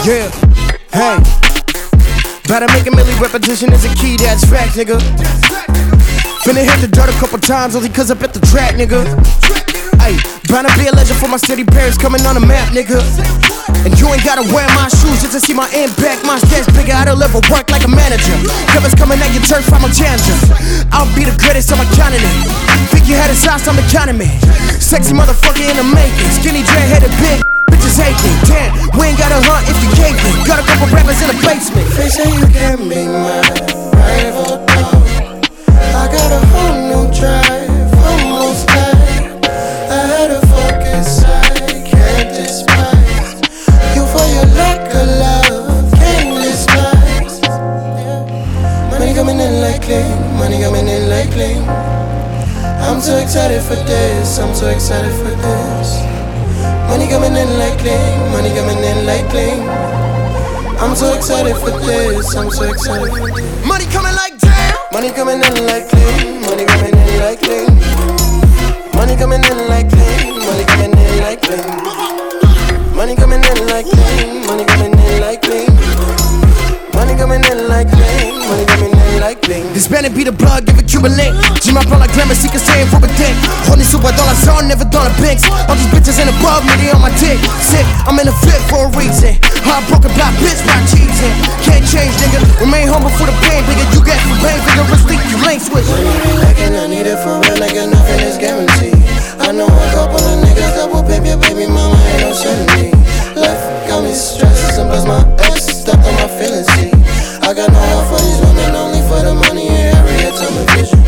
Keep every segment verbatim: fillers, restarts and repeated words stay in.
Yeah, hey. Better make a milli, repetition is a key, that's fact, nigga. Finna hit the dirt a couple times only cause I bet the track, nigga. Ayy, bound to be a legend for my city, Paris coming on the map, nigga. And you ain't gotta wear my shoes just to see my impact. My stats bigger, I deliver work like a manager. Covers coming at your turf, I'm a challenger. I'll be the greatest, I'm a candidate. Think you had a sauce, I'm the economy. Sexy motherfucker in the making. Skinny dread-headed big, bitches hate me. Damn, we ain't gotta hunt if you can't be. Got a couple rappers in the basement. They say you can be my rival dog. I got a whole new drive, almost died. I had a focus I can't despise. You for your lack of love, can't despise. Yeah. Money coming in like clean, money coming in like clean. I'm too excited for this, I'm too excited for this. Money coming in like clean, money coming in like clean. I'm so excited for this, I'm so excited for this. Money coming like damn. Money coming in like clean, money coming in like clean. Money coming in like clean, money coming in like clean. Money coming in like clean, money coming in like clean. Money coming in like clean, money coming in like clean. This band be the blood, give a Cuban link. J'ai ma plan la glamour, si que c'est un faux dick. On est souvent dans la zone, never dans la binks. All these bitches in above me, they on my dick. Sick, I'm in the fit for a reason. Heartbroken black bitch, not cheating. Can't change, nigga. Remain humble for the pain, bigger. You get the pain, vigorously, you lane switch. Money be like it, I need it for real, like nothing is guaranteed. I know a couple of niggas that will pimp your baby mama, ain't no certainty. Life got me stressed, sometimes my ex stuck on my feelings, see. I got no help for these women, only for the money and Harriet television.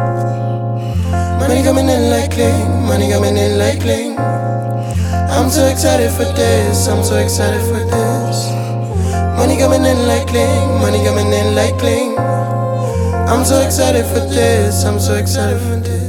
Money coming in like clean, money coming in like clean. I'm too excited for this, I'm too excited for this. Money coming in like clean, money coming in like clean. I'm so excited for this, I'm so excited for this.